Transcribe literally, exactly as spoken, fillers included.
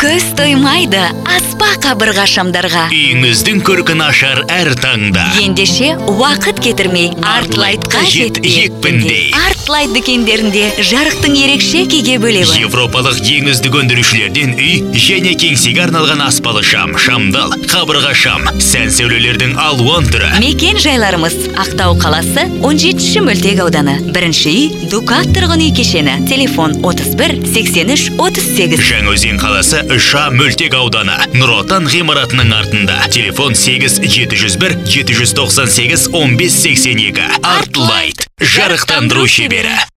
Көз тоймайды аспа қабырға шамдарға. Үйіңіздің көркін ашар әр таңда. Ендеше уақыт кетірмей Артлайтқа жет екпіндей. Артлайт дүкендерінде жарықтың ерекше күйге бөлеуі. Европалық ең үздік өндірушілерден үй және кеңсеге арналған аспалы шам, шамдал, қабырға шам, сән сәулелердің алуан түрі. Мекен жайларымыз Ақтау қаласы он жетінші мөлтек ауданы. Бірінші үй Дукат тұрғын үй кешені. Телефон отыз бір сексен үш отыз сегіз. Жаңаөзен қаласы Ша мөлтек ауданы. Нұр Отан ғимаратының артында. Телефон сегіз жеті жүз бір жеті жүз тоқсан сегіз он бес сексен екі. Артлайт. Жарықтандыру шебері.